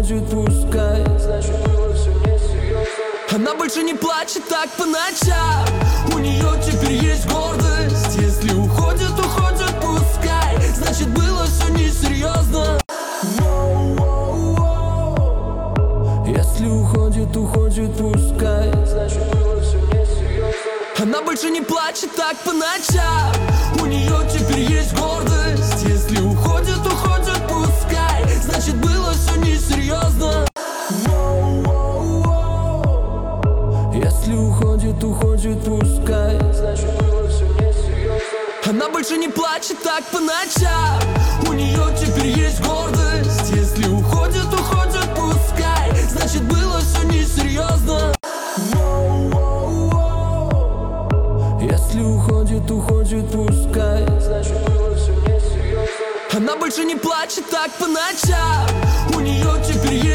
уходит, пускай. Значит, было все несерьезно. Она больше не плачет так по ночам. У нее теперь есть гордость. Если уходит, уходит, пускай. Значит, было все несерьезно. Если уходит, уходит, пускай. Значит, было все несерьезно. Она больше не плачет так по ночам. У нее теперь есть гордость. Если уходит, уходит, пускай. Значит, было все несерьезно. Если уходит, уходит, пускай. Значит, было все несерьезно. Она больше не плачет так по ночам. У нее теперь есть гордость. Если уходит, уходит, пускай. Значит, было все несерьезно. Если уходит, уходит, пускай. Значит, было все несерьезно. Она больше не плачет так по ночам. У нее теперь есть